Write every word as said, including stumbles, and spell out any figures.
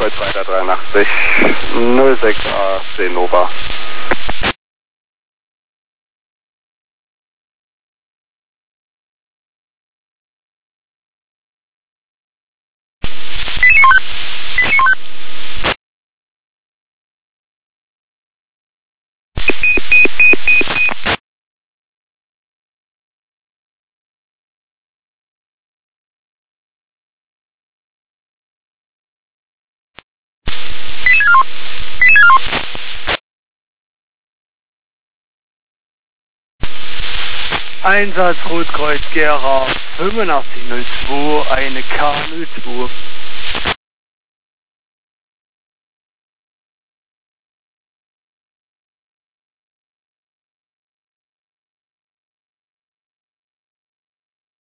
Rotkreuz weiter dreiundachtzig, null sechs A C Nova. Einsatz Rotkreuz Gera fünfundachtzig null zwei, eine K null zwei.